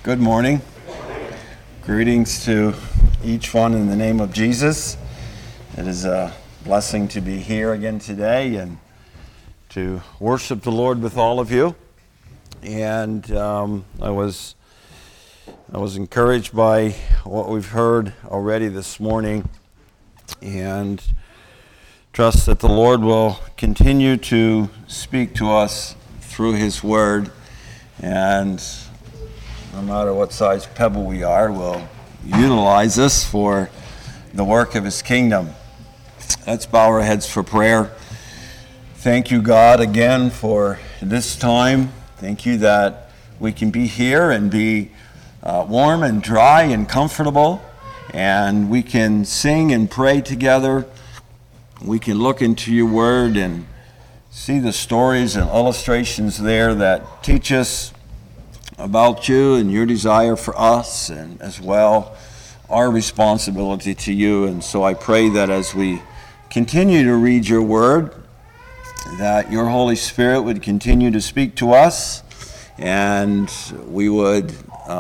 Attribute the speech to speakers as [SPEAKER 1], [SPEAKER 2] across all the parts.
[SPEAKER 1] Good morning. Greetings to each one in the name of Jesus. It is a blessing to be here again today and to worship the Lord with all of you. And I was encouraged by what we've heard already this morning, and trust that the Lord will continue to speak to us through His Word, and no matter what size pebble we are, will utilize this for the work of His kingdom. Let's bow our heads for prayer. Thank you, God, again for this time. Thank you that we can be here and be warm and dry and comfortable, and we can sing and pray together. We can look into your word and see the stories and illustrations there that teach us about you and your desire for us, and as well our responsibility to you. And so I pray that as we continue to read your word, that your Holy Spirit would continue to speak to us, and we would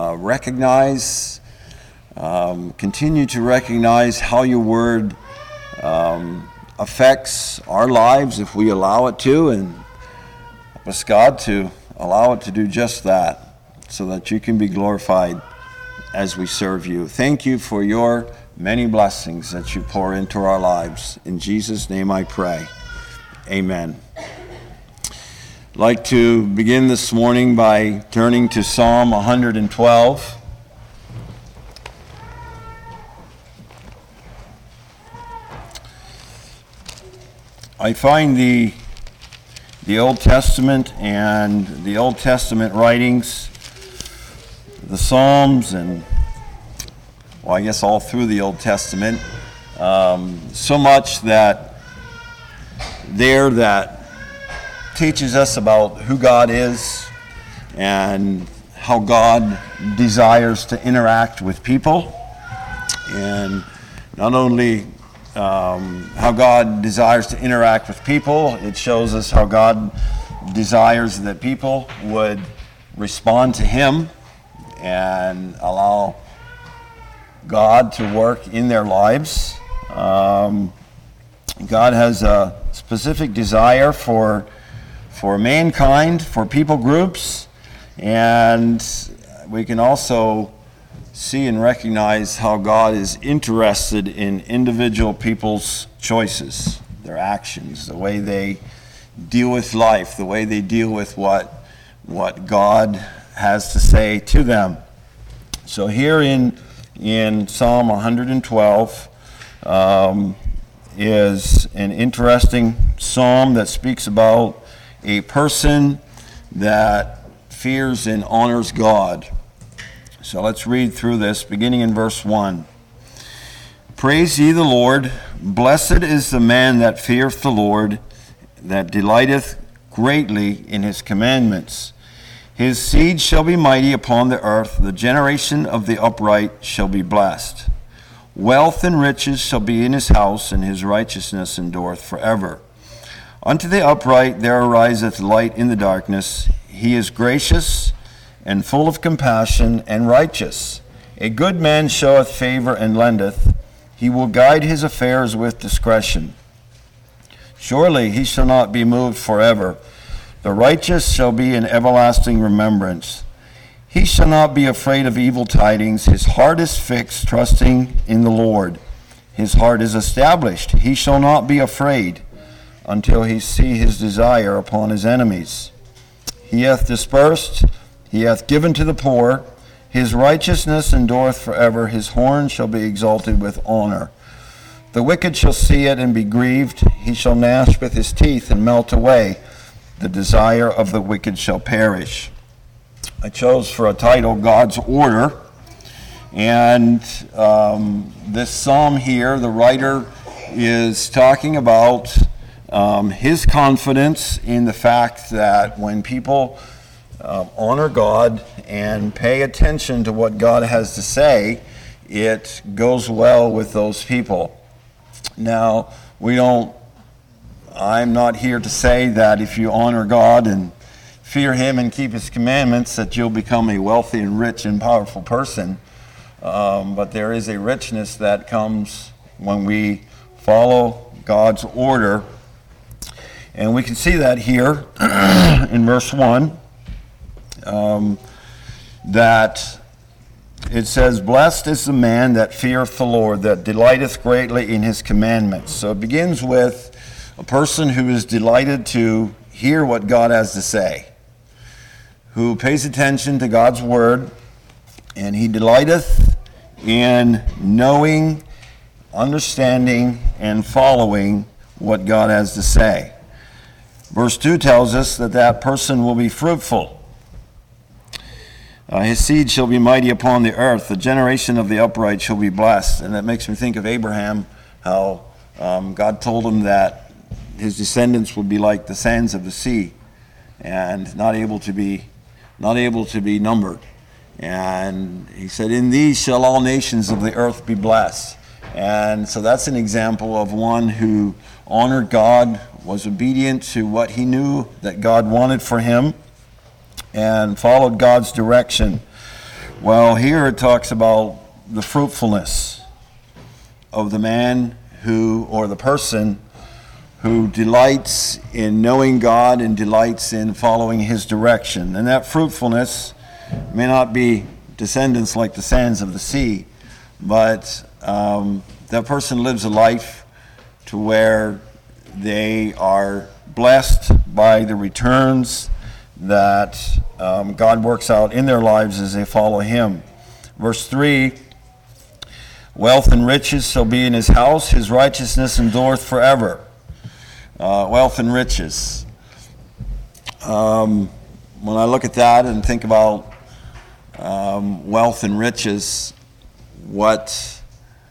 [SPEAKER 1] continue to recognize how your word affects our lives if we allow it to, and help us, God, to allow it to do just that, so that you can be glorified as we serve you. Thank you for your many blessings that you pour into our lives. In Jesus' name I pray. Amen. I'd like to begin this morning by turning to Psalm 112. I find the Old Testament and the Old Testament writings, the Psalms, and I guess all through the Old Testament, so much that teaches us about who God is and how God desires to interact with people, and not only how God desires to interact with people, it shows us how God desires that people would respond to Him and allow God to work in their lives. God has a specific desire for mankind, for people groups, and we can also see and recognize how God is interested in individual people's choices, their actions, the way they deal with life, the way they deal with what God has to say to them. So here in Psalm 112 is an interesting psalm that speaks about a person that fears and honors God. So let's read through this, beginning in verse 1. Praise ye the Lord. Blessed is the man that feareth the Lord, that delighteth greatly in his commandments. His seed shall be mighty upon the earth. The generation of the upright shall be blessed. Wealth and riches shall be in his house, and his righteousness endureth forever. Unto the upright there ariseth light in the darkness. He is gracious and full of compassion and righteous. A good man showeth favor and lendeth. He will guide his affairs with discretion. Surely he shall not be moved forever. The righteous shall be in everlasting remembrance. He shall not be afraid of evil tidings. His heart is fixed, trusting in the Lord. His heart is established. He shall not be afraid until he see his desire upon his enemies. He hath dispersed, he hath given to the poor. His righteousness endureth forever. His horn shall be exalted with honor. The wicked shall see it and be grieved. He shall gnash with his teeth and melt away. The desire of the wicked shall perish. I chose for a title, God's Order. And this psalm here, the writer is talking about his confidence in the fact that when people honor God and pay attention to what God has to say, it goes well with those people. Now, I'm not here to say that if you honor God and fear him and keep his commandments, that you'll become a wealthy and rich and powerful person. But there is a richness that comes when we follow God's order. And we can see that here in verse 1, that it says, "Blessed is the man that feareth the Lord, that delighteth greatly in his commandments." So it begins with a person who is delighted to hear what God has to say, who pays attention to God's word, and he delighteth in knowing, understanding, and following what God has to say. Verse 2 tells us that that person will be fruitful. His seed shall be mighty upon the earth. The generation of the upright shall be blessed. And that makes me think of Abraham, how God told him that his descendants would be like the sands of the sea, and not able to be numbered. And he said, "In these shall all nations of the earth be blessed." And so that's an example of one who honored God, was obedient to what he knew that God wanted for him, and followed God's direction. Well, here it talks about the fruitfulness of the man who, or the person who delights in knowing God and delights in following his direction. And that fruitfulness may not be descendants like the sands of the sea, but that person lives a life to where they are blessed by the returns that God works out in their lives as they follow him. Verse 3, "Wealth and riches shall be in his house, his righteousness endureth forever." Wealth and riches. When I look at that and think about wealth and riches, what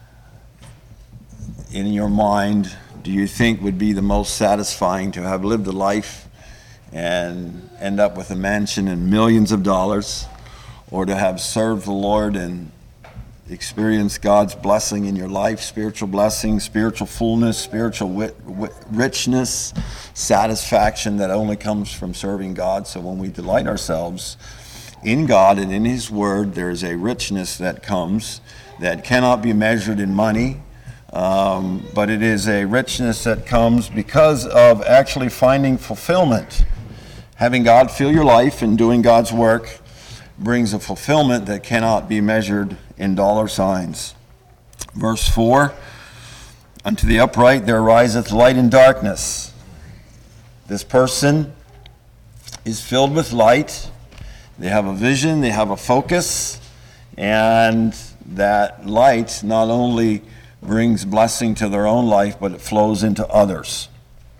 [SPEAKER 1] in your mind do you think would be the most satisfying? To have lived a life and end up with a mansion and millions of dollars, or to have served the Lord and experienced God's blessing in your life, spiritual blessing, spiritual fullness, spiritual richness, satisfaction that only comes from serving God? So when we delight ourselves in God and in his word, there is a richness that comes that cannot be measured in money, but it is a richness that comes because of actually finding fulfillment. Having God fill your life and doing God's work brings a fulfillment that cannot be measured in dollar signs. Verse 4, "Unto the upright there riseth light in darkness." This person is filled with light. They have a vision, they have a focus, and that light not only brings blessing to their own life, but it flows into others.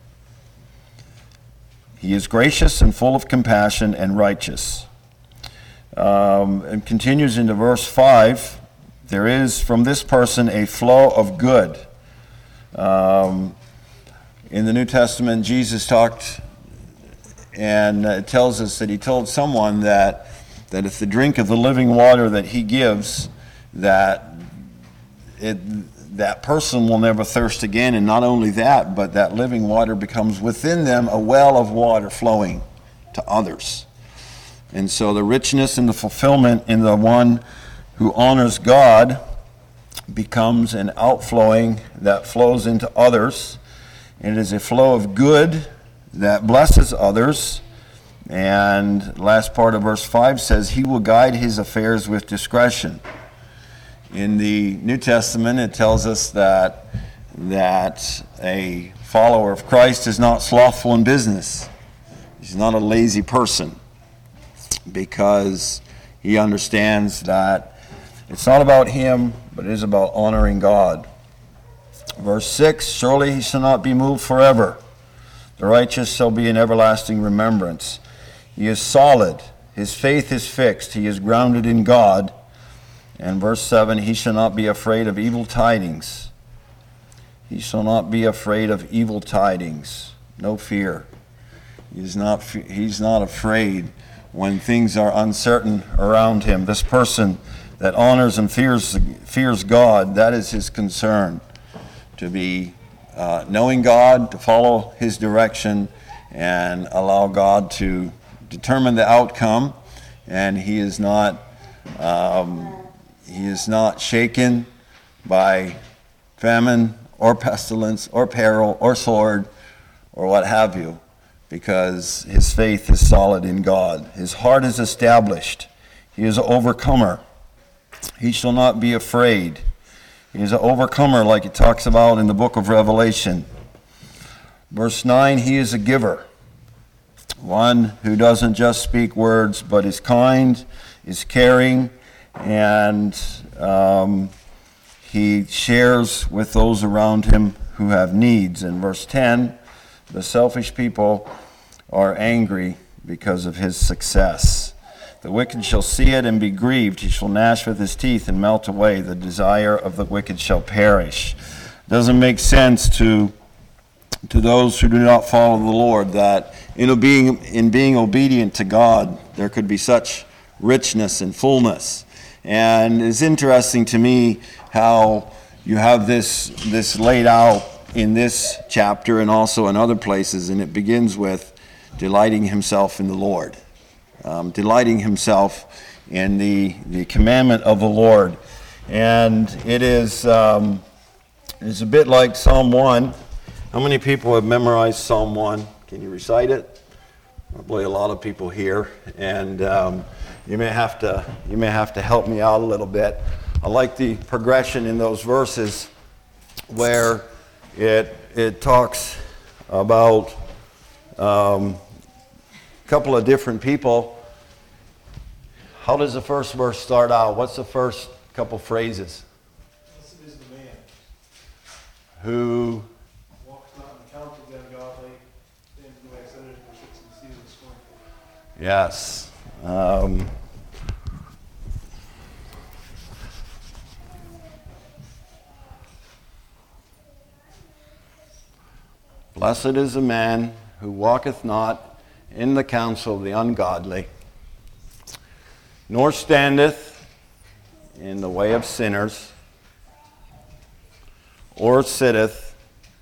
[SPEAKER 1] He is gracious and full of compassion and righteous. And continues into verse 5, "There is from this person a flow of good." In the New Testament, Jesus talked, and it tells us that he told someone that if they drink of the living water that he gives, that person will never thirst again. And not only that, but that living water becomes within them a well of water flowing to others. And so the richness and the fulfillment in the one who honors God becomes an outflowing that flows into others. It is a flow of good that blesses others. And last part of verse 5 says, "He will guide his affairs with discretion." In the New Testament, it tells us that a follower of Christ is not slothful in business. He's not a lazy person, because he understands that it's not about him, but it is about honoring God. Verse 6, "Surely he shall not be moved forever. The righteous shall be in everlasting remembrance. He is solid. His faith is fixed. He is grounded in God." And verse 7, "He shall not be afraid of evil tidings." He shall not be afraid of evil tidings. No fear. He's not afraid when things are uncertain around him. This person that honors and fears God, that is his concern. To be knowing God, to follow his direction, and allow God to determine the outcome, and he is not shaken by famine or pestilence or peril or sword or what have you, because his faith is solid in God. His heart is established. He is an overcomer. He shall not be afraid. He is an overcomer, like it talks about in the book of Revelation. Verse 9, he is a giver. One who doesn't just speak words, but is kind, is caring, and he shares with those around him who have needs. In verse 10, the selfish people are angry because of his success. The wicked shall see it and be grieved. He shall gnash with his teeth and melt away. The desire of the wicked shall perish. It doesn't make sense to those who do not follow the Lord that in being obedient to God, there could be such richness and fullness. And it's interesting to me how you have this laid out in this chapter and also in other places, and it begins with delighting himself in the Lord. Delighting himself in the commandment of the Lord. And it is it's a bit like Psalm 1. How many people have memorized Psalm 1? Can you recite it? Probably a lot of people here. And you may have to help me out a little bit. I like the progression in those verses where it talks about a couple of different people. How does the first verse start out? What's the first couple phrases?
[SPEAKER 2] Blessed is the man
[SPEAKER 1] who
[SPEAKER 2] walks not in the counsel of the ungodly, stands in the way of sinners, nor sits in the seat of the scornful.
[SPEAKER 1] Yes. Blessed is the man who walketh not in the counsel of the ungodly, nor standeth in the way of sinners, or sitteth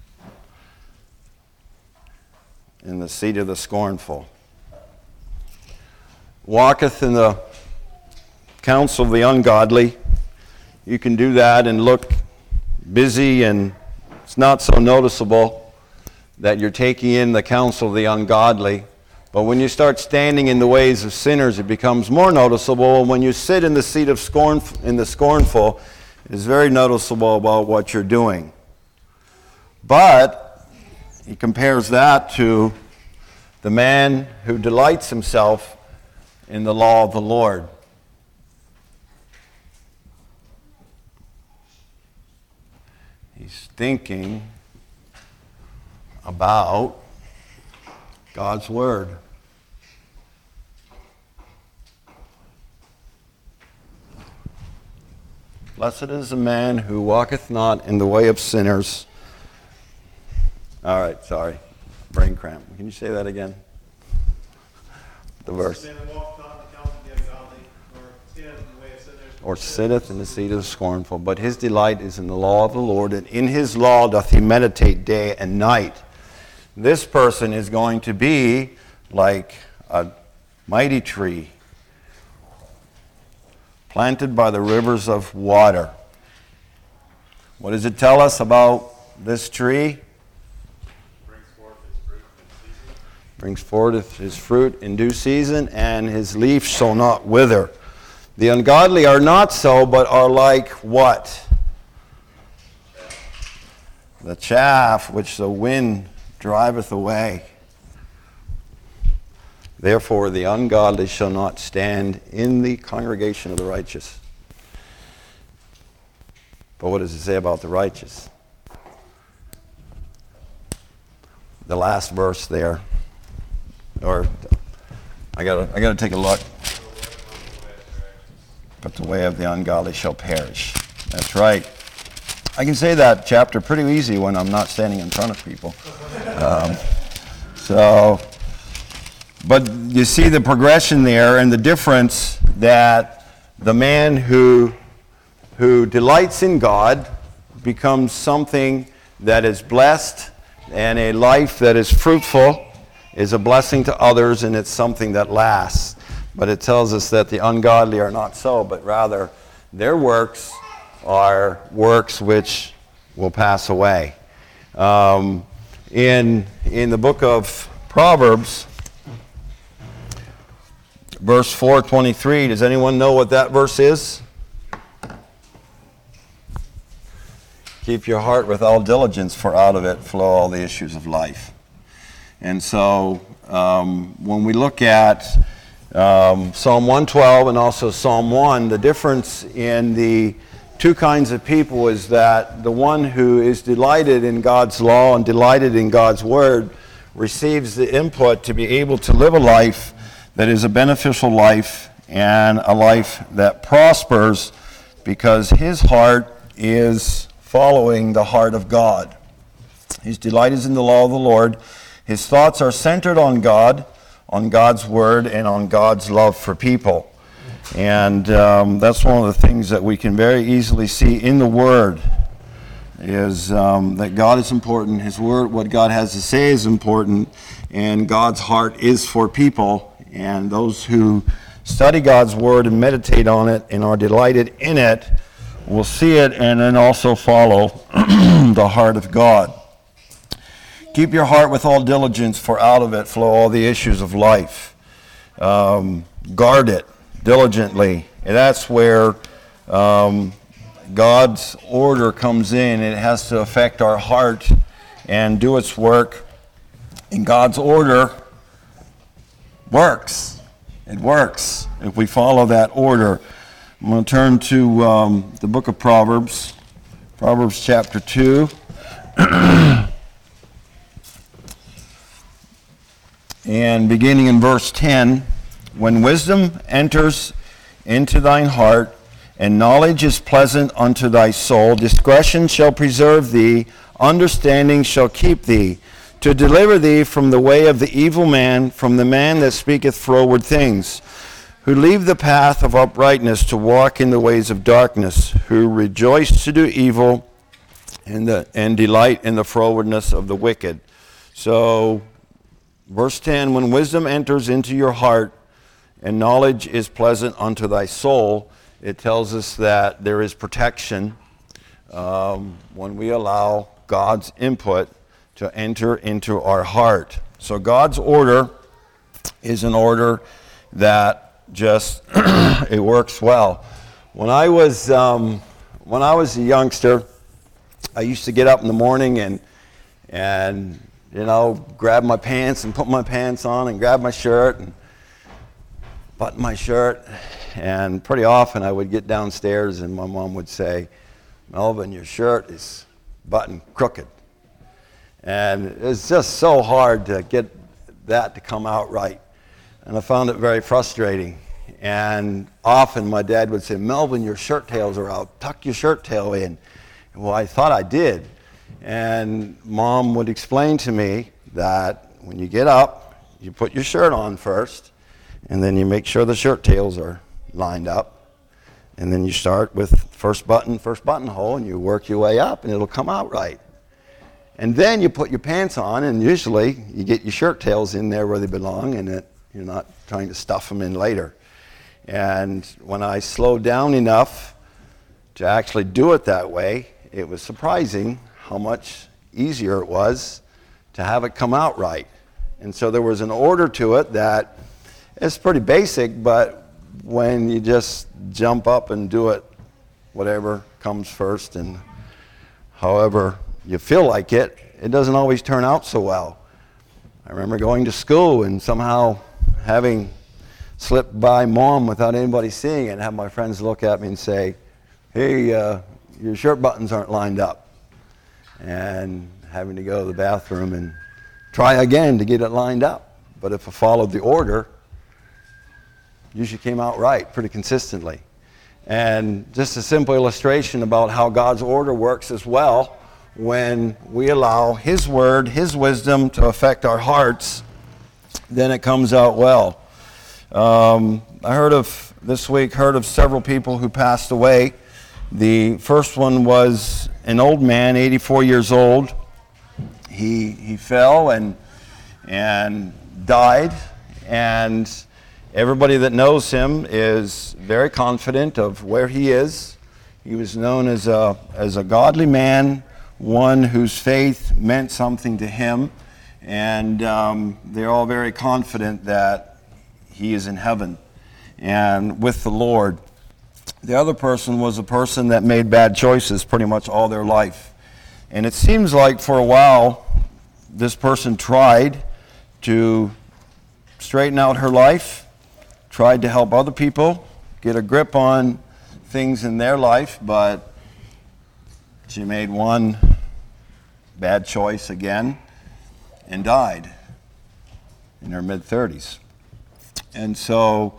[SPEAKER 1] in the seat of the scornful. Walketh in the counsel of the ungodly. You can do that and look busy, and it's not so noticeable that you're taking in the counsel of the ungodly. But when you start standing in the ways of sinners, it becomes more noticeable. When you sit in the seat of scornful, it is very noticeable about what you're doing. But he compares that to the man who delights himself in the law of the Lord. He's thinking about God's Word. Blessed is the man who walketh not in the way of sinners. All right, sorry. Brain cramp. Can you say that again? The verse.
[SPEAKER 2] Blessed is the man that walketh not in the counsel of the ungodly, nor standeth in the way of sinners,
[SPEAKER 1] Or sitteth in the seat of the scornful. But his delight is in the law of the Lord, and in his law doth he meditate day and night. This person is going to be like a mighty tree planted by the rivers of water. What does it tell us about this tree? Brings forth his fruit in due season, and his leaf shall not wither. The ungodly are not so, but are like what? The chaff which the wind driveth away. Therefore the ungodly shall not stand in the congregation of the righteous. But what does it say about the righteous? The last verse there. Or I gotta take a look. But the way of the ungodly shall perish. That's right. I can say that chapter pretty easy when I'm not standing in front of people. But you see the progression there and the difference that the man who delights in God becomes something that is blessed and a life that is fruitful is a blessing to others, and it's something that lasts. But it tells us that the ungodly are not so, but rather their works are works which will pass away. In the book of Proverbs, verse 4:23, does anyone know what that verse is? Keep your heart with all diligence, for out of it flow all the issues of life. And so when we look at Psalm 112 and also Psalm 1, the difference in the two kinds of people is that the one who is delighted in God's law and delighted in God's word receives the input to be able to live a life that is a beneficial life and a life that prospers, because his heart is following the heart of God. His delight is in the law of the Lord. His thoughts are centered on God, on God's word, and on God's love for people. And that's one of the things that we can very easily see in the word, is that God is important. His word, what God has to say, is important, and God's heart is for people. And those who study God's word and meditate on it and are delighted in it will see it and then also follow the heart of God. Keep your heart with all diligence, for out of it flow all the issues of life. Guard it diligently. And that's where God's order comes in. It has to affect our heart and do its work. And God's order works. It works if we follow that order. I'm going to turn to the book of Proverbs, Proverbs chapter 2. And beginning in verse 10, when wisdom enters into thine heart, and knowledge is pleasant unto thy soul, discretion shall preserve thee, understanding shall keep thee, to deliver thee from the way of the evil man, from the man that speaketh froward things, who leave the path of uprightness to walk in the ways of darkness, who rejoice to do evil and delight in the frowardness of the wicked. So, verse 10, when wisdom enters into your heart and knowledge is pleasant unto thy soul, it tells us that there is protection when we allow God's input to enter into our heart. So God's order is an order that just it works well. When I was a youngster, I used to get up in the morning and grab my pants and put my pants on and grab my shirt and button my shirt. And pretty often I would get downstairs and my mom would say, "Melvin, your shirt is buttoned crooked." And it's just so hard to get that to come out right. And I found it very frustrating. And often my dad would say, "Melvin, your shirt tails are out. Tuck your shirt tail in." Well, I thought I did. And Mom would explain to me that when you get up, you put your shirt on first, and then you make sure the shirt tails are lined up. And then you start with first buttonhole, and you work your way up, and it'll come out right. And then you put your pants on, and usually you get your shirt tails in there where they belong, and you're not trying to stuff them in later. And when I slowed down enough to actually do it that way, it was surprising how much easier it was to have it come out right. And so there was an order to it that is pretty basic, but when you just jump up and do it, whatever comes first and however you feel like it, it doesn't always turn out so well. I remember going to school and somehow having slipped by Mom without anybody seeing it, and have my friends look at me and say, "Hey, your shirt buttons aren't lined up." And having to go to the bathroom and try again to get it lined up. But if I followed the order, usually came out right pretty consistently. And just a simple illustration about how God's order works as well. When we allow His word, His wisdom to affect our hearts, then it comes out well. I this week heard of several people who passed away. The first one was an old man, 84 years old. He fell and died, and everybody that knows him is very confident of where he is. He was known as a godly man, one whose faith meant something to him, and they're all very confident that he is in heaven and with the Lord. The other person was a person that made bad choices pretty much all their life. And it seems like for a while, this person tried to straighten out her life, tried to help other people, get a grip on things in their life, but she made one bad choice again and died in her mid-30s. And so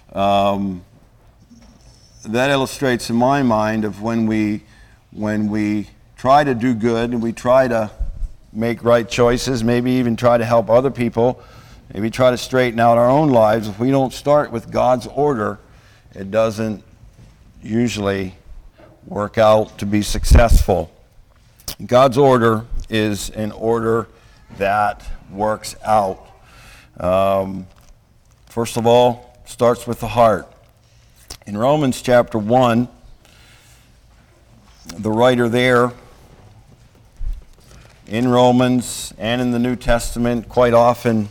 [SPEAKER 1] that illustrates in my mind of when we try to do good and we try to make right choices, maybe even try to help other people, maybe try to straighten out our own lives. If we don't start with God's order, it doesn't usually work out to be successful. God's order is an order that works out. First of all, starts with the heart. In Romans chapter 1, the writer there, in Romans and in the New Testament, quite often,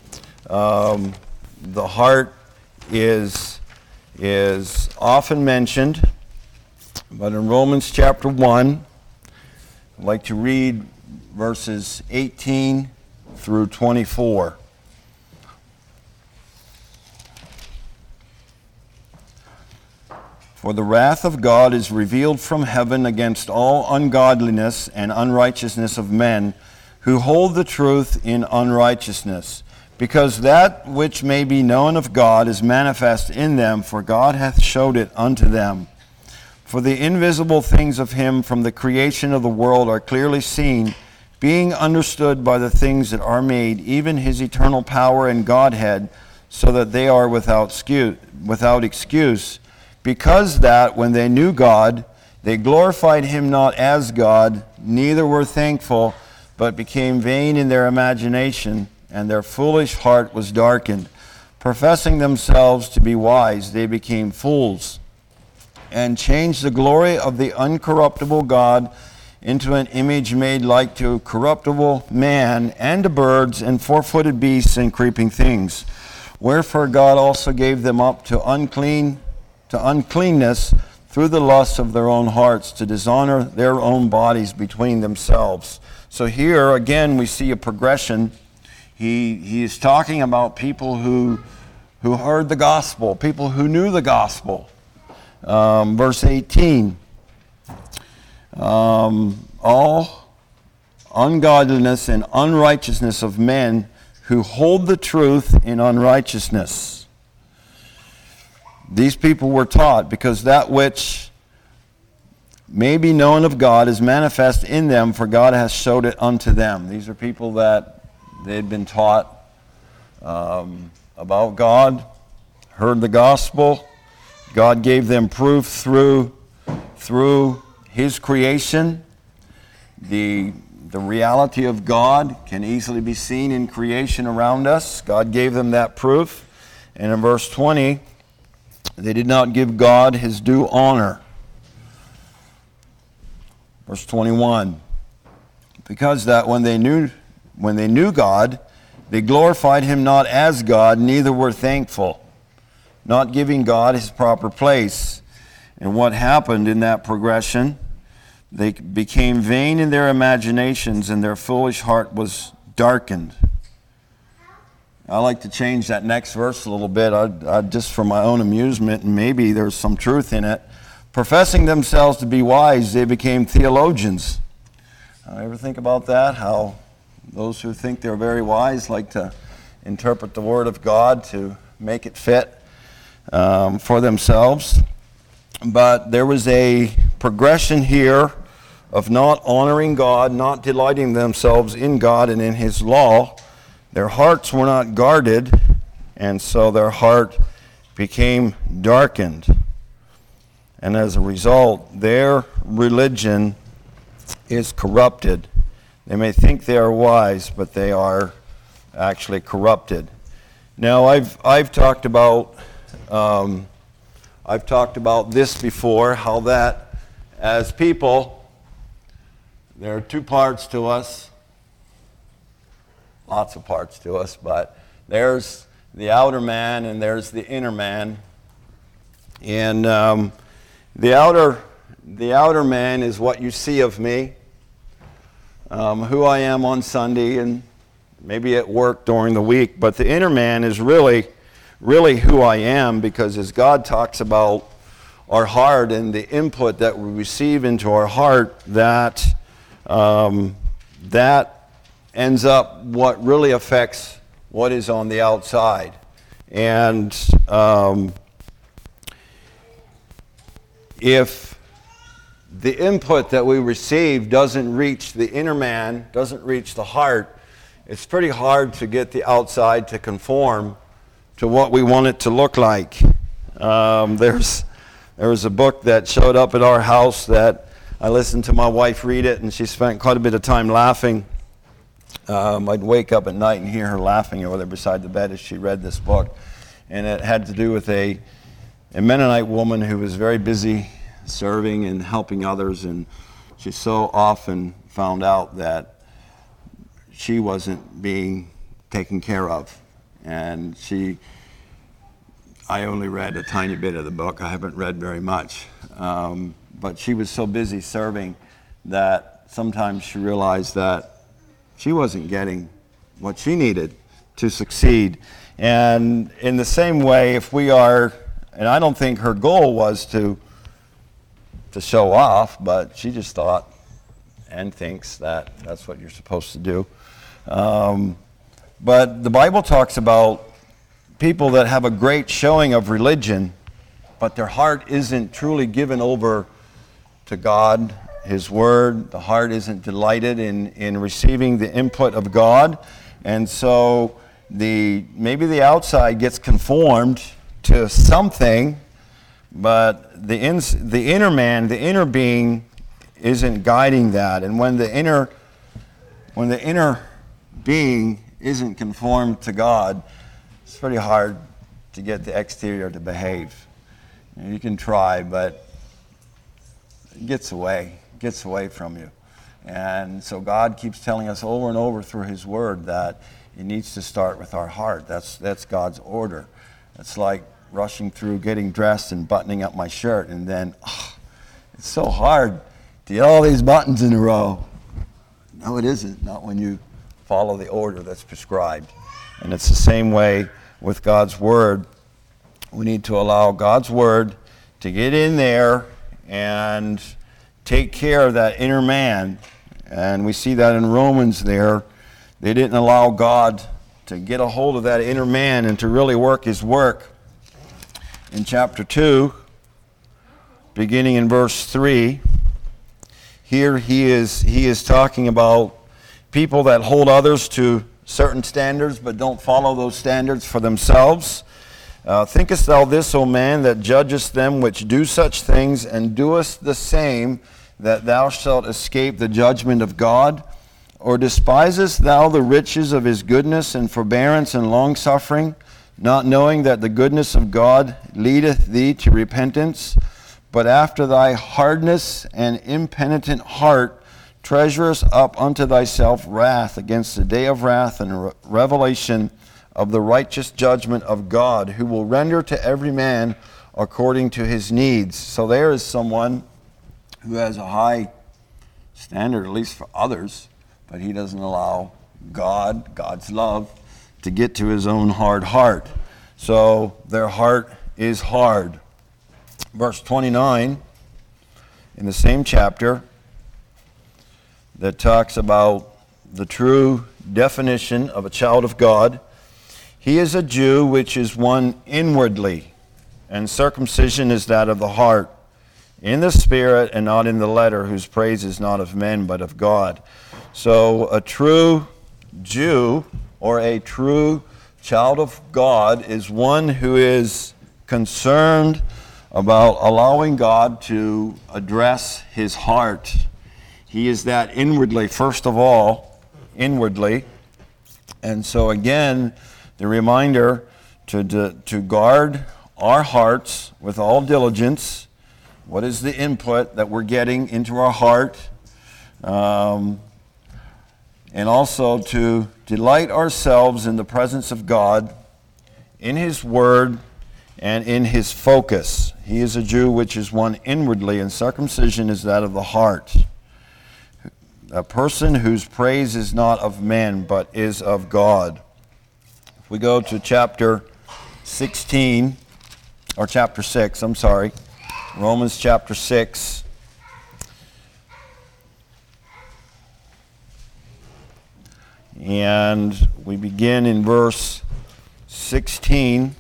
[SPEAKER 1] the heart is often mentioned. But in Romans chapter 1, I'd like to read verses 18 through 24. For the wrath of God is revealed from heaven against all ungodliness and unrighteousness of men who hold the truth in unrighteousness, because that which may be known of God is manifest in them, for God hath showed it unto them. For the invisible things of him from the creation of the world are clearly seen, being understood by the things that are made, even his eternal power and Godhead, so that they are without excuse. Because that when they knew God, they glorified him not as God, neither were thankful, but became vain in their imagination, and their foolish heart was darkened. Professing themselves to be wise, they became fools, and changed the glory of the uncorruptible God into an image made like to corruptible man, and to birds, and four-footed beasts, and creeping things. Wherefore God also gave them up to uncleanness through the lusts of their own hearts, to dishonor their own bodies between themselves. So here again we see a progression. He is talking about people who heard the gospel, people who knew the gospel. Verse 18, all ungodliness and unrighteousness of men who hold the truth in unrighteousness. These people were taught, because that which may be known of God is manifest in them, for God hath showed it unto them. These are people that they had been taught about God, heard the gospel. God gave them proof through his creation. The reality of God can easily be seen in creation around us. God gave them that proof. And in verse 20, they did not give God his due honor. Verse 21, because that when they knew God, they glorified him not as God, neither were thankful, not giving God his proper place. And what happened in that progression? They became vain in their imaginations, and their foolish heart was darkened. I like to change that next verse a little bit, just for my own amusement, and maybe there's some truth in it. Professing themselves to be wise, they became theologians. Ever think about that? How those who think they're very wise like to interpret the Word of God to make it fit for themselves. But there was a progression here of not honoring God, not delighting themselves in God and in his law. Their hearts were not guarded, and so their heart became darkened. And as a result, their religion is corrupted. They may think they are wise, but they are actually corrupted. Now, I've talked about this before, how that as people, there are two parts to us, lots of parts to us, but there's the outer man and there's the inner man. And the outer man is what you see of me, who I am on Sunday and maybe at work during the week. But the inner man is really who I am, because as God talks about our heart and the input that we receive into our heart, that ends up what really affects what is on the outside. And if the input that we receive doesn't reach the inner man, doesn't reach the heart, it's pretty hard to get the outside to conform to what we want it to look like. There was a book that showed up at our house that I listened to my wife read it, and she spent quite a bit of time laughing. I'd wake up at night and hear her laughing over there beside the bed as she read this book. And it had to do with a Mennonite woman who was very busy serving and helping others, and she so often found out that she wasn't being taken care of. And I only read a tiny bit of the book. I haven't read very much. But she was so busy serving that sometimes she realized that she wasn't getting what she needed to succeed. And in the same way, if we are, and I don't think her goal was to show off, but she just thought and thinks that that's what you're supposed to do. But the Bible talks about people that have a great showing of religion, but their heart isn't truly given over to God, His Word. The heart isn't delighted in receiving the input of God. And so maybe the outside gets conformed to something, but the inner man, the inner being, isn't guiding that. And when the inner being isn't conformed to God, it's pretty hard to get the exterior to behave. You can try, but it gets away from you. And so God keeps telling us over and over through His Word that it needs to start with our heart. That's God's order. It's like rushing through, getting dressed and buttoning up my shirt, and then it's so hard to get all these buttons in a row. No, it isn't. Not when you follow the order that's prescribed. And it's the same way with God's Word. We need to allow God's Word to get in there and take care of that inner man. And we see that in Romans there. They didn't allow God to get a hold of that inner man and to really work His work. In chapter 2, beginning in verse 3, here he is talking about people that hold others to certain standards but don't follow those standards for themselves. Thinkest thou this, O man, that judgest them which do such things, and doest the same, that thou shalt escape the judgment of God? Or despisest thou the riches of His goodness and forbearance and longsuffering, not knowing that the goodness of God leadeth thee to repentance? But after thy hardness and impenitent heart treasurest up unto thyself wrath against the day of wrath and revelation of the righteous judgment of God, who will render to every man according to his needs. So there is someone who has a high standard, at least for others, but he doesn't allow God's love, to get to his own hard heart. So their heart is hard. Verse 29 in the same chapter that talks about the true definition of a child of God. He is a Jew, which is one inwardly, and circumcision is that of the heart, in the spirit and not in the letter, whose praise is not of men but of God. So a true Jew, or a true child of God, is one who is concerned about allowing God to address his heart. He is that inwardly, first of all, inwardly. And so again, the reminder to guard our hearts with all diligence. What is the input that we're getting into our heart? And also to delight ourselves in the presence of God, in His Word, and in His focus. He is a Jew which is one inwardly, and circumcision is that of the heart. A person whose praise is not of men, but is of God. If we go to chapter 16, or chapter 6, Romans chapter 6. And we begin in verse 16.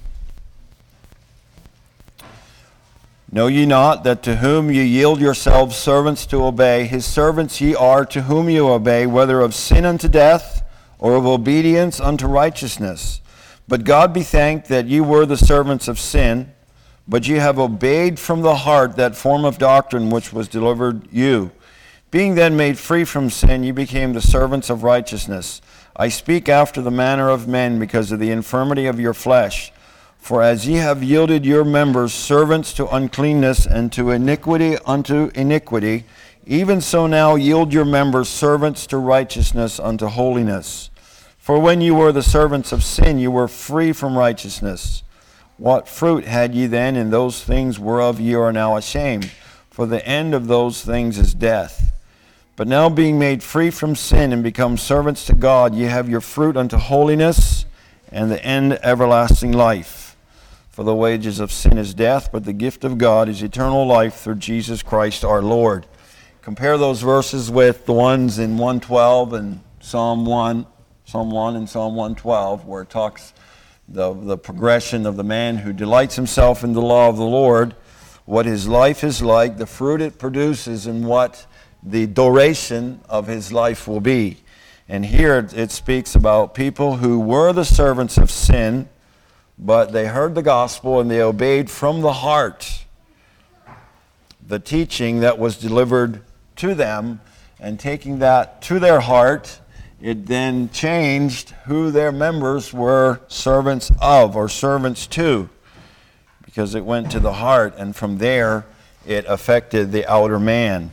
[SPEAKER 1] Know ye not that to whom ye yield yourselves servants to obey, his servants ye are to whom you obey, whether of sin unto death, or of obedience unto righteousness? But God be thanked that ye were the servants of sin, but ye have obeyed from the heart that form of doctrine which was delivered you. Being then made free from sin, ye became the servants of righteousness. I speak after the manner of men, because of the infirmity of your flesh. For as ye have yielded your members servants to uncleanness, and to iniquity unto iniquity, even so now yield your members servants to righteousness unto holiness. For when you were the servants of sin, you were free from righteousness. What fruit had ye then in those things whereof ye are now ashamed? For the end of those things is death. But now being made free from sin and become servants to God, ye have your fruit unto holiness, and the end everlasting life. For the wages of sin is death, but the gift of God is eternal life through Jesus Christ our Lord. Compare those verses with the ones in 112 and Psalm 1 and Psalm 112, where it talks the progression of the man who delights himself in the law of the Lord, what his life is like, the fruit it produces, and what the duration of his life will be. And here it speaks about people who were the servants of sin, but they heard the gospel and they obeyed from the heart the teaching that was delivered to them, and taking that to their heart, it then changed who their members were servants of or servants to, because it went to the heart, and from there it affected the outer man.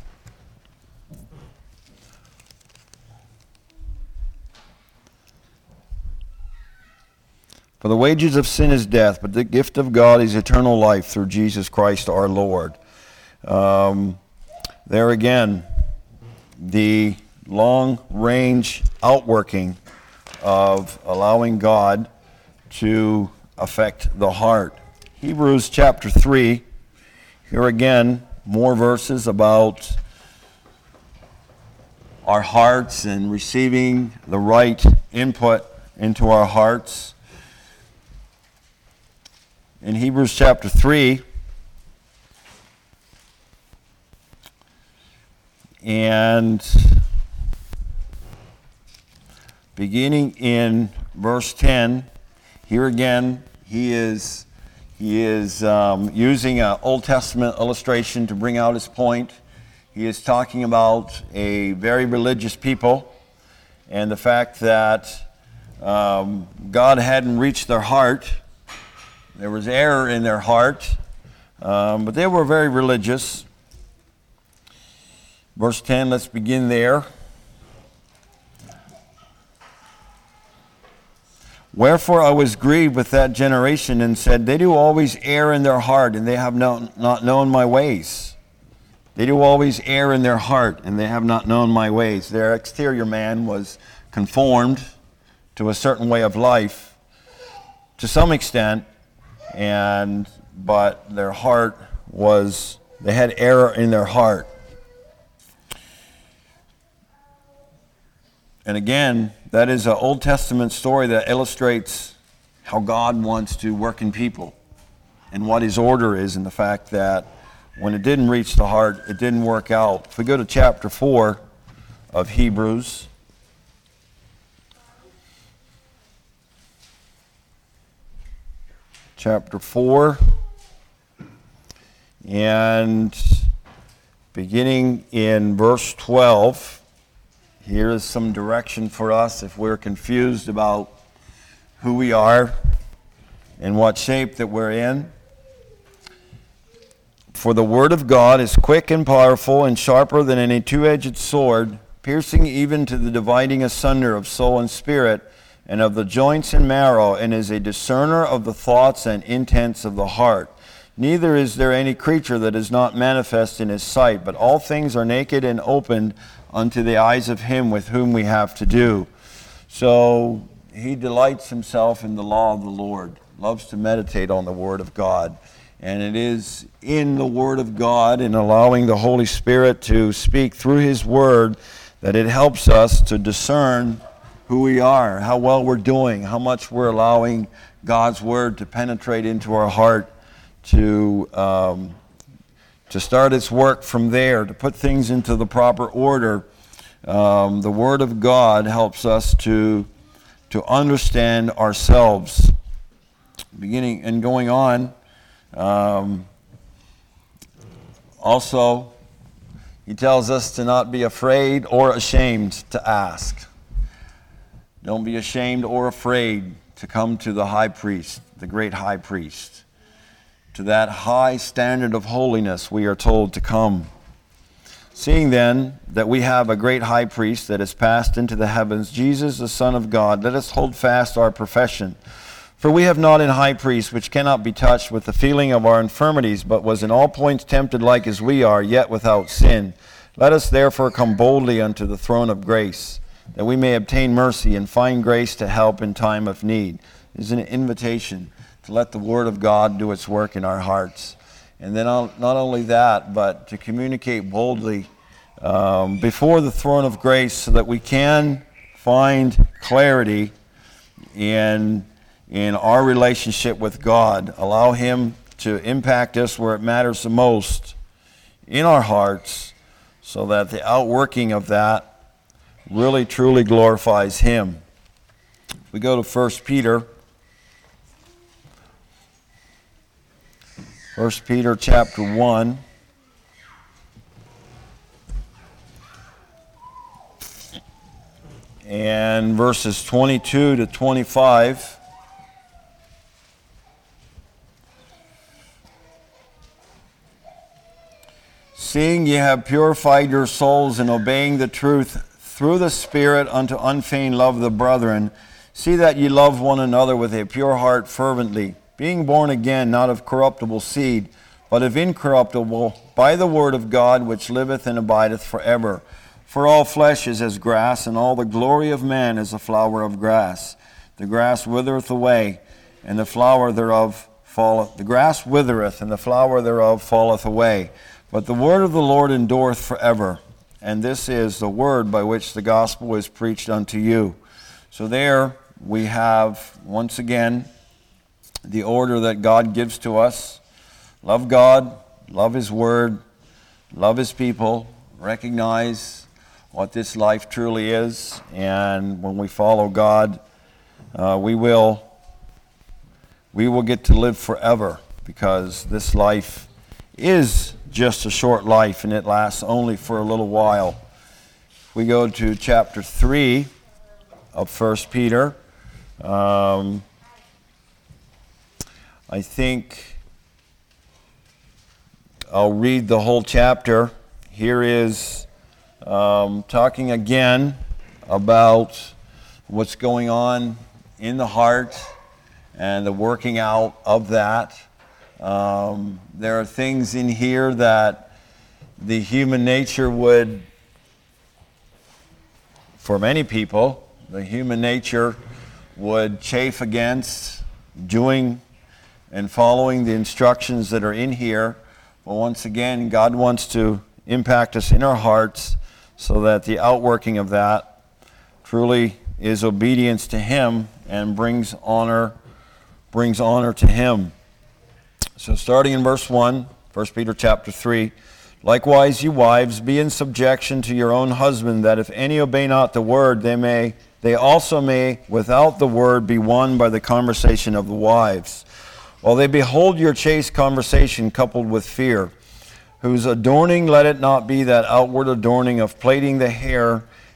[SPEAKER 1] For the wages of sin is death, but the gift of God is eternal life through Jesus Christ our Lord. There again, the long-range outworking of allowing God to affect the heart. Hebrews chapter 3, here again, more verses about our hearts and receiving the right input into our hearts. In Hebrews chapter 3, and beginning in verse 10, here again he is using an Old Testament illustration to bring out his point. He is talking about a very religious people and the fact that God hadn't reached their heart. There was error in their heart, but they were very religious. Verse 10, let's begin there. Wherefore I was grieved with that generation, and said, they do always err in their heart, and they have not known my ways. They do always err in their heart, and they have not known my ways. Their exterior man was conformed to a certain way of life, to some extent, but their heart they had error in their heart. And again, that is an Old Testament story that illustrates how God wants to work in people and what his order is, and the fact that when it didn't reach the heart, it didn't work out. If we go to chapter 4 of Hebrews, chapter 4, and beginning in verse 12, Here is some direction for us if we're confused about who we are and what shape that we're in. For the word of God is quick and powerful and sharper than any two-edged sword, piercing even to the dividing asunder of soul and spirit, and of the joints and marrow, and is a discerner of the thoughts and intents of the heart. Neither is there any creature that is not manifest in his sight, but all things are naked and opened unto the eyes of him with whom we have to do. So he delights himself in the law of the Lord, loves to meditate on the word of God. And it is in the word of God and allowing the Holy Spirit to speak through his word that it helps us to discern who we are, how well we're doing, how much we're allowing God's word to penetrate into our heart, to start its work from there, to put things into the proper order. The word of God helps us to understand ourselves. Beginning and going on, also, he tells us to not be afraid or ashamed to ask. Don't be ashamed or afraid to come to the high priest, the great high priest. To that high standard of holiness we are told to come. Seeing then that we have a great high priest that has passed into the heavens, Jesus the Son of God, let us hold fast our profession. For we have not an high priest which cannot be touched with the feeling of our infirmities, but was in all points tempted like as we are, yet without sin. Let us therefore come boldly unto the throne of grace, that we may obtain mercy and find grace to help in time of need. This is an invitation to let the Word of God do its work in our hearts. And then not only that, but to communicate boldly before the throne of grace so that we can find clarity in our relationship with God. Allow Him to impact us where it matters the most in our hearts so that the outworking of that really truly glorifies Him. We go to 1 Peter. 1 Peter chapter 1. And verses 22 to 25. Seeing ye have purified your souls in obeying the truth through the Spirit unto unfeigned love of the brethren, see that ye love one another with a pure heart fervently, being born again, not of corruptible seed, but of incorruptible, by the word of God, which liveth and abideth forever. For all flesh is as grass, and all the glory of man is a flower of grass. The grass withereth away, and the flower thereof falleth. The grass withereth, and the flower thereof falleth away. But the word of the Lord endureth forever. And this is the word by which the gospel is preached unto you. So there we have, once again, the order that God gives to us. Love God, love His word, love His people, recognize what this life truly is. And when we follow God, we will get to live forever, because this life is just a short life, and it lasts only for a little while. We go to chapter 3 of 1 Peter. I think I'll read the whole chapter. Here is talking again about what's going on in the heart and the working out of that. There are things in here that the human nature would, for many people, the human nature would chafe against doing and following the instructions that are in here. But once again, God wants to impact us in our hearts so that the outworking of that truly is obedience to Him and brings honor to Him. So starting in verse 1, 1 Peter chapter 3, likewise, you wives, be in subjection to your own husband, that if any obey not the word, they also may without the word be won by the conversation of the wives, while they behold your chaste conversation coupled with fear, whose adorning let it not be that outward adorning of plaiting the hair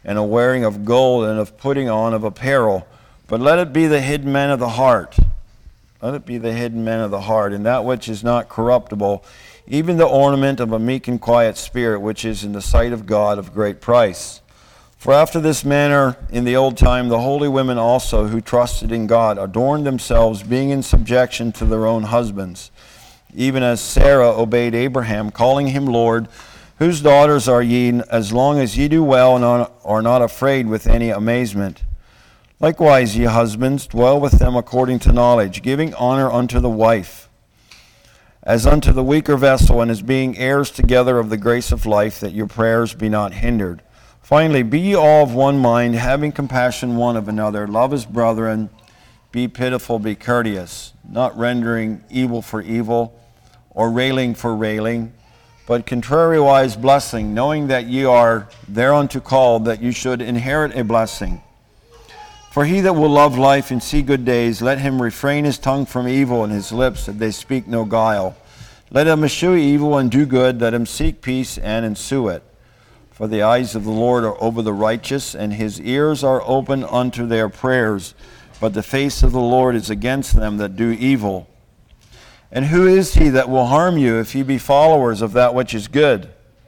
[SPEAKER 1] and a wearing of gold, and of putting on of apparel. But let it be the hidden man of the heart. Let it be the hidden man of the heart, and that which is not corruptible, even the ornament of a meek and quiet spirit, which is in the sight of God of great price. For after this manner in the old time the holy women also, who trusted in God, adorned themselves, being in subjection to their own husbands, even as Sarah obeyed Abraham, calling him Lord, whose daughters are ye, as long as ye do well and are not afraid with any amazement. Likewise, ye husbands, dwell with them according to knowledge, giving honor unto the wife, as unto the weaker vessel, and as being heirs together of the grace of life, that your prayers be not hindered. Finally, be ye all of one mind, having compassion one of another, love as brethren, be pitiful, be courteous, not rendering evil for evil, or railing for railing, but contrariwise blessing, knowing that ye are thereunto called, that you should inherit a blessing. For he that will love life and see good days, let him refrain his tongue from evil, and his lips that they speak no guile. Let him eschew evil and do good, let him seek peace and ensue it. For the eyes of the Lord are over the righteous, and his ears are open unto their prayers. But the face of the Lord is against them that do evil. And who is he that will harm you, if ye be followers of that which is good?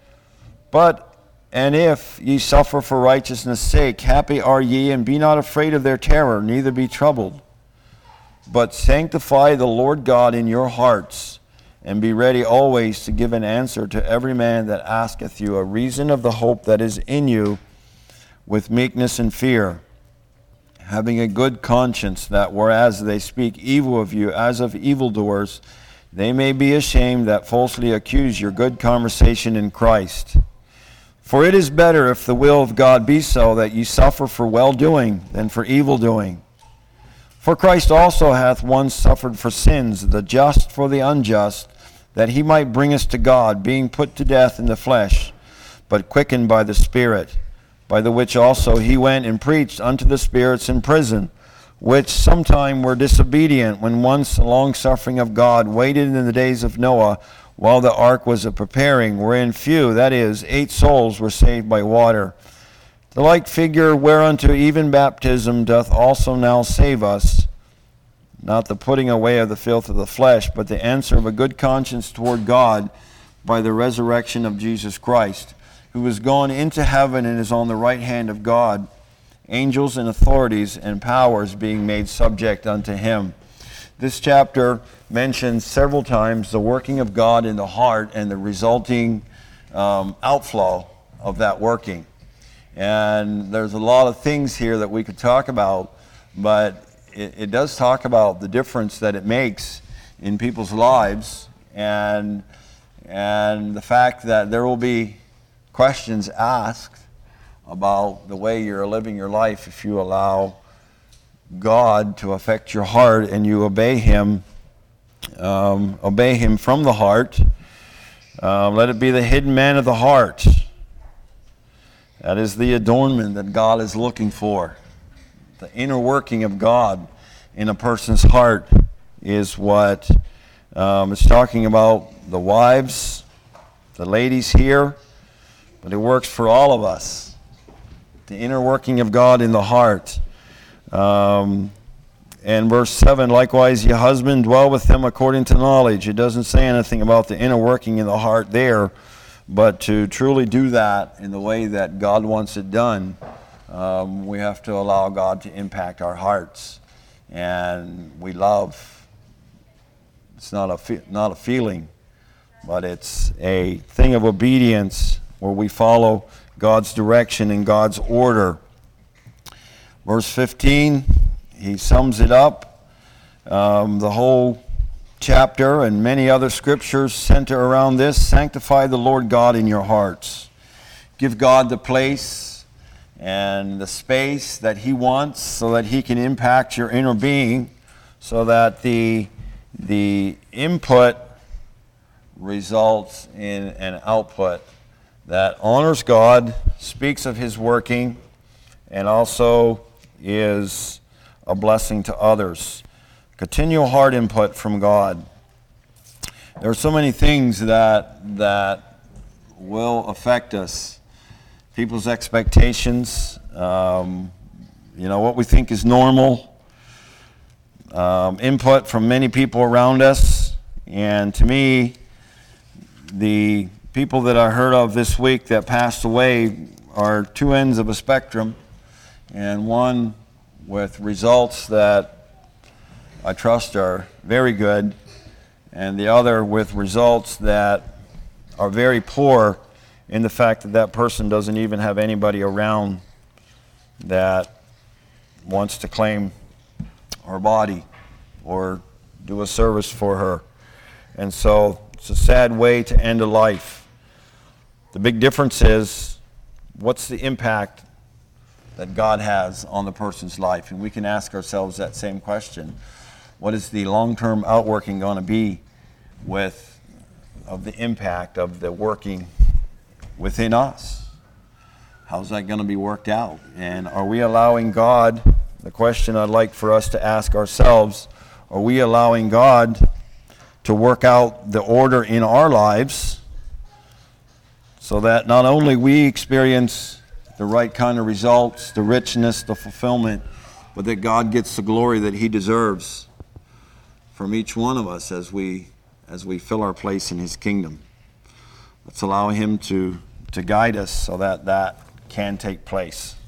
[SPEAKER 1] And if ye suffer for righteousness' sake, happy are ye, and be not afraid of their terror, neither be troubled. But sanctify the Lord God in your hearts, and be ready always to give an answer to every man that asketh you a reason of the hope that is in you, with meekness and fear, having a good conscience, that whereas they speak evil of you as of evildoers, they may be ashamed that falsely accuse your good conversation in Christ. For it is better, if the will of God be so, that ye suffer for well-doing than for evil-doing. For Christ also hath once suffered for sins, the just for the unjust, that he might bring us to God, being put to death in the flesh, but quickened by the Spirit, by the which also he went and preached unto the spirits in prison, which sometime were disobedient, when once the long-suffering of God waited in the days of Noah, while the ark was a-preparing, wherein few, that is, 8 souls, were saved by water. The like figure whereunto even baptism doth also now save us, not the putting away of the filth of the flesh, but the answer of a good conscience toward God by the resurrection of Jesus Christ, who is gone into heaven and is on the right hand of God, angels and authorities and powers being made subject unto him. This chapter mentions several times the working of God in the heart and the resulting outflow of that working. And there's a lot of things here that we could talk about, but it does talk about the difference that it makes in people's lives, and the fact that there will be questions asked about the way you're living your life if you allow God to affect your heart and you obey him from the heart. Let it be the hidden man of the heart. That is the adornment that God is looking for. The inner working of God in a person's heart is what it's talking about. The wives, the ladies here, but it works for all of us. The inner working of God in the heart. And verse 7, likewise, ye husband, dwell with them according to knowledge. It doesn't say anything about the inner working in the heart there, but to truly do that in the way that God wants it done, we have to allow God to impact our hearts. And we love, it's not a feeling, but it's a thing of obedience where we follow God's direction and God's order. Verse 15, he sums it up. The whole chapter and many other scriptures center around this. Sanctify the Lord God in your hearts. Give God the place and the space that he wants so that he can impact your inner being, so that the input results in an output that honors God, speaks of his working, and also is a blessing to others. Continual heart input from God. There are so many things that will affect us people's expectations, what we think is normal, input from many people around us. And to me, the people that I heard of this week that passed away are two ends of a spectrum, and one with results that I trust are very good, and the other with results that are very poor in the fact that that person doesn't even have anybody around that wants to claim her body or do a service for her. And so it's a sad way to end a life. The big difference is, what's the impact that God has on the person's life? And we can ask ourselves that same question. What is the long-term outworking going to be of the impact of the working within us? How's that going to be worked out? And are we allowing God, the question I'd like for us to ask ourselves, are we allowing God to work out the order in our lives so that not only we experience the right kind of results, the richness, the fulfillment, but that God gets the glory that he deserves from each one of us as we fill our place in his kingdom. Let's allow him to guide us so that can take place.